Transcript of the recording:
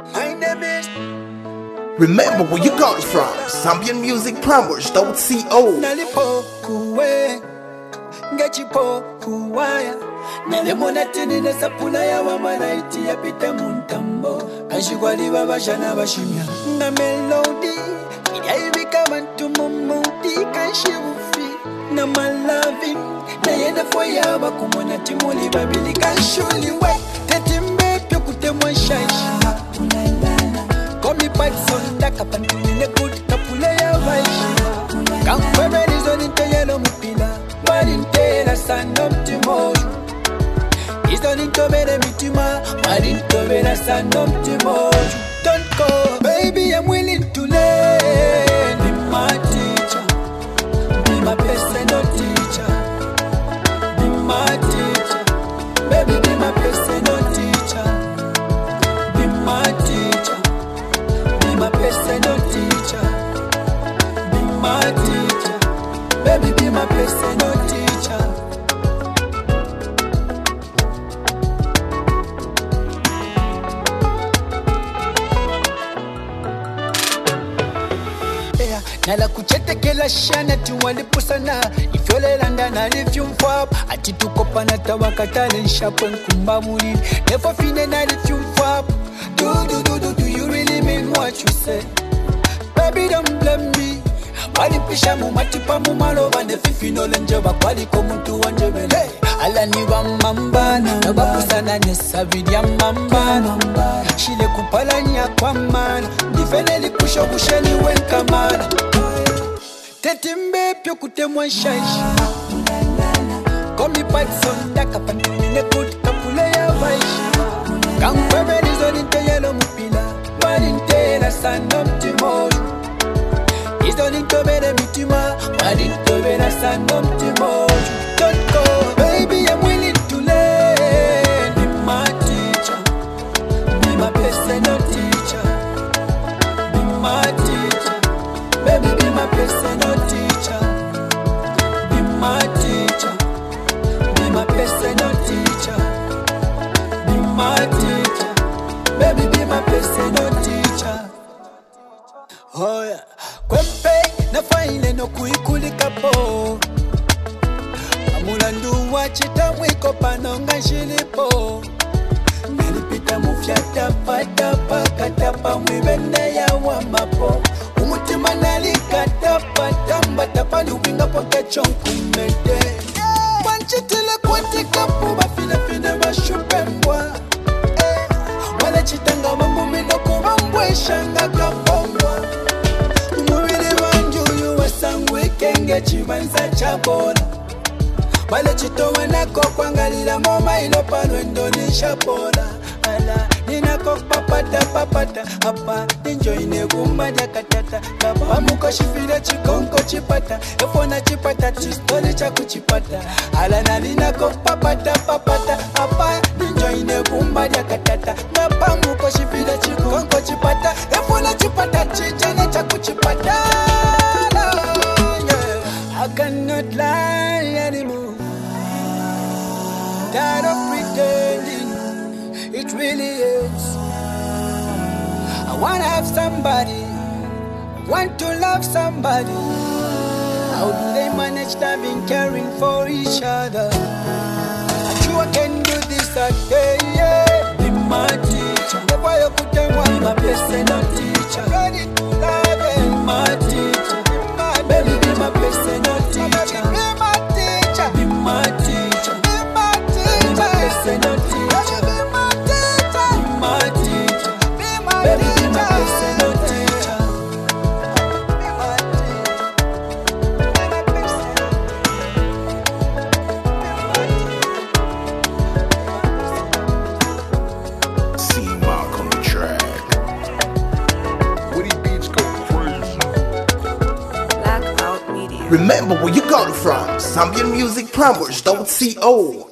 My name is. Remember where you got it from. ZambianMusicPromos.co. Nalipo kuwe ngachipo kuwaya nalemona tini nesapula ya wamalaiti ya pita muntambo kashikwaliba bashana bashimya na melodi idaibika bantu mumudi kashibufi na malavi na yena foya bakumona timuli babili kashuliwe tetimbe pyo kutemwa shaisha komi patson daka pantuni ne good kapule ya baisha Kamkwebe nizoninte yelo mupila Marintela sanomtimoju Izoninto bere mitima Marinto bere sanomtimoju Don't go, baby, I'm willing to learn Be my teacher Be my personal teacher Be my teacher Baby, be my personal teacher Be my teacher Be my personal teacher my teacher, baby, be my personal teacher. Yeah, nala kuchetekela shana tuwalipusana ifyole landa na lithium fab ati tukopana tawakatale nshapo nkumba mulili never fine na lithium fab do you really mean what you say? Baby, don't blame me. Walipisha mumatipa mumalova nefifino lenjeba kwaliko muntu wanjebele alani wa mambana nabakusana nesavidya mambana shile kupalanya kwa mana ndifeneli kusho kusheni wenkamana tetimbe pyo kutemwa shaisha komi patson daka pantuni ne good kapule ya baisha kamkwebe nizoninte yelo mupila marintela sanomtimoju Izoninto bere mitima, marinto bere sanomtimoju. Don't go, baby, I'm willing to learn. Be my teacher, be my personal teacher. Be my teacher, baby, be my personal teacher. Be my teacher, be my personal teacher. Be my teacher, baby, be my personal teacher. Oh yeah. Kwempe na faile no kuikulika po Amulandu wachita mwiko panonga nshilipo Nalipita mufyata pata pakatapa mwibende ya wamapo Umutima nalikatapa tamba tapani uwinga poke chonku mede Wanchitile kwantika puba fina bashupembwa Wale chitanga mamumino kubambwe shanga kapombwa Kenge chibanza chabola Wale chitowe nako kwangalila moma ilopalo indonisha bola Ala ninako papata Apa ninjo inegumba jakatata Kapa muko shifile chikonko chipata Efona chipata chistole chaku chipata Ala nalinako papata Apa ninjo inegumba jakatata Kapa muko shifile chikonko chipata Efona chipata chichane chaku chipata I cannot lie anymore. Tired of pretending, it really is. I wanna have somebody, want to love somebody. How do they manage loving, caring for each other? I'm sure I can do this again, yeah. Be my teacher, never you put them one, my personal teacher. Ready to love it, be my teacher. Baby, be my personal teacher. Be my teacher. Be my teacher. Be my teacher. Be my personal teacher. Be my teacher. Be my teacher. Be my baby, be my personal teacher. Be my C Mark on the track. Woody Beats go crazy. Remember where you got it from. ZambianMusicPromos.co.